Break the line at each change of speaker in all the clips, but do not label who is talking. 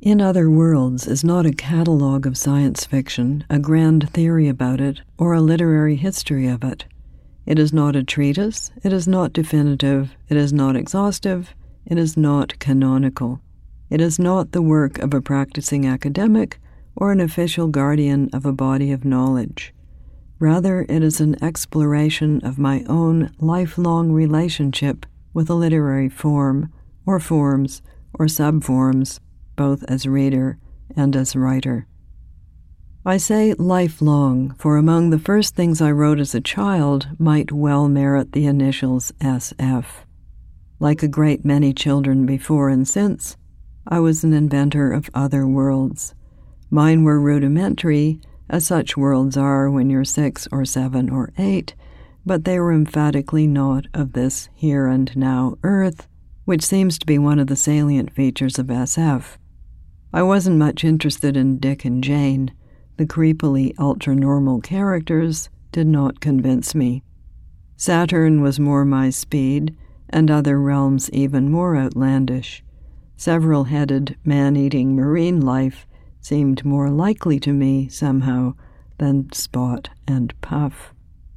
In Other Worlds is not a catalogue of science fiction, a grand theory about it, or a literary history of it. It is not a treatise, it is not definitive, it is not exhaustive, it is not canonical. It is not the work of a practicing academic or an official guardian of a body of knowledge. Rather, it is an exploration of my own lifelong relationship with a literary form, or forms, or subforms, both as reader and as writer. I say lifelong, for among the first things I wrote as a child might well merit the initials SF. Like a great many children before and since, I was an inventor of other worlds. Mine were rudimentary, as such worlds are when you're 6 or 7 or 8, but they were emphatically not of this here and now earth, which seems to be one of the salient features of SF. I wasn't much interested in Dick and Jane. The creepily ultra-normal characters did not convince me. Saturn was more my speed, and other realms even more outlandish. Several-headed, man-eating marine life seemed more likely to me, somehow, than Spot and Puff.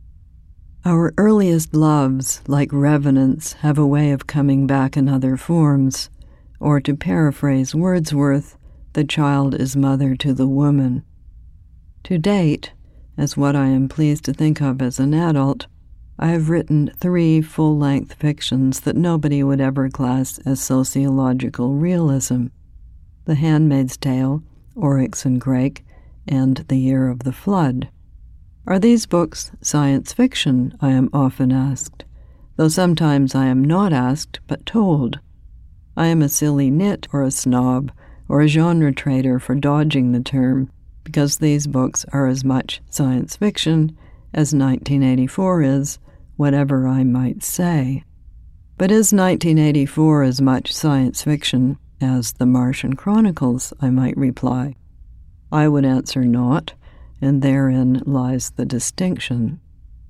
Our earliest loves, like revenants, have a way of coming back in other forms, or to paraphrase Wordsworth, the child is mother to the woman. To date, as what I am pleased to think of as an adult, I have written 3 full-length fictions that nobody would ever class as sociological realism: The Handmaid's Tale, Oryx and Crake, and The Year of the Flood. Are these books science fiction, I am often asked, though sometimes I am not asked, but told. I am a silly nit or a snob or a genre trader for dodging the term, because these books are as much science fiction as 1984 is, whatever I might say. But is 1984 as much science fiction as The Martian Chronicles, I might reply. I would answer not, and therein lies the distinction.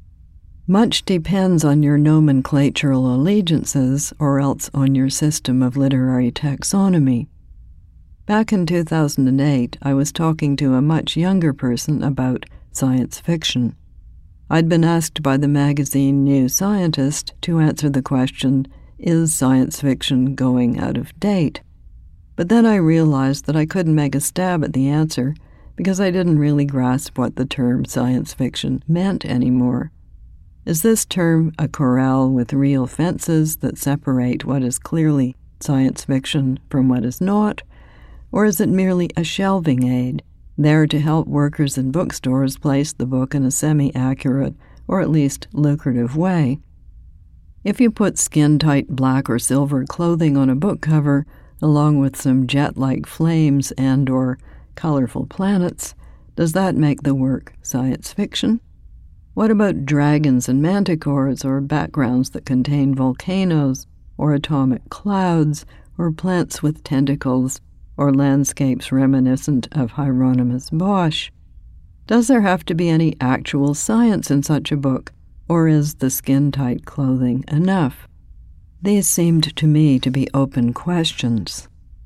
Much depends on your nomenclatural allegiances, or else on your system of literary taxonomy. Back in 2008, I was talking to a much younger person about science fiction. I'd been asked by the magazine New Scientist to answer the question, is science fiction going out of date? But then I realized that I couldn't make a stab at the answer because I didn't really grasp what the term science fiction meant anymore. Is this term a corral with real fences that separate what is clearly science fiction from what is not? Or is it merely a shelving aid, there to help workers in bookstores place the book in a semi-accurate or at least lucrative way? If you put skin-tight black or silver clothing on a book cover, along with some jet-like flames and or colorful planets, does that make the work science fiction? What about dragons and manticores, or backgrounds that contain volcanoes, or atomic clouds, or plants with tentacles, or landscapes reminiscent of Hieronymus Bosch? Does there have to be any actual science in such a book, or is the skin-tight clothing enough? These seemed to me to be open questions.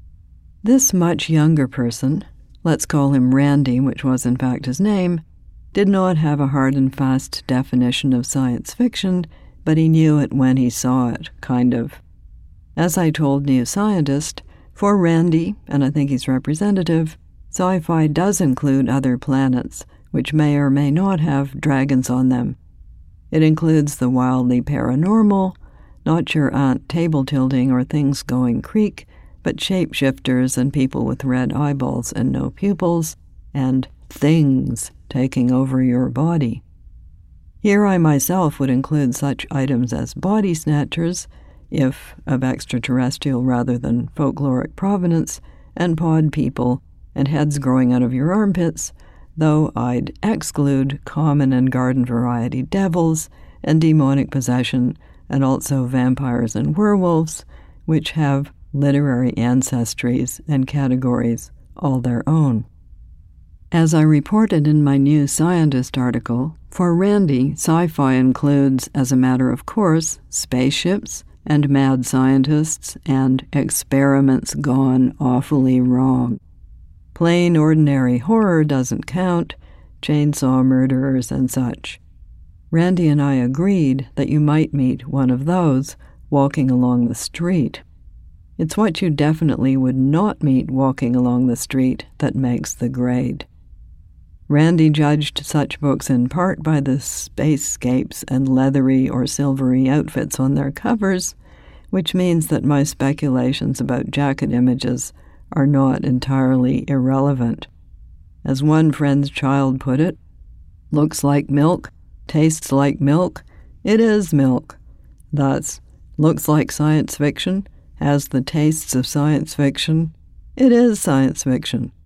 This much younger person, let's call him Randy, which was in fact his name, did not have a hard and fast definition of science fiction, but he knew it when he saw it, kind of. As I told New Scientist, for Randy, and I think he's representative, sci-fi does include other planets, which may or may not have dragons on them. It includes the wildly paranormal, not your aunt table-tilting or things going creak, but shapeshifters and people with red eyeballs and no pupils, and things taking over your body. Here I myself would include such items as body snatchers, if of extraterrestrial rather than folkloric provenance, and pod people, and heads growing out of your armpits, though I'd exclude common and garden variety devils, and demonic possession, and also vampires and werewolves, which have literary ancestries and categories all their own. As I reported in my New Scientist article, for Randy, sci-fi includes, as a matter of course, spaceships, and mad scientists, and experiments gone awfully wrong. Plain ordinary horror doesn't count, chainsaw murderers and such. Randy and I agreed that you might meet one of those walking along the street. It's what you definitely would not meet walking along the street that makes the grade. Randy judged such books in part by the spacescapes and leathery or silvery outfits on their covers, which means that my speculations about jacket images are not entirely irrelevant. As one friend's child put it, looks like milk, tastes like milk, it is milk. Thus, looks like science fiction, has the tastes of science fiction, it is science fiction.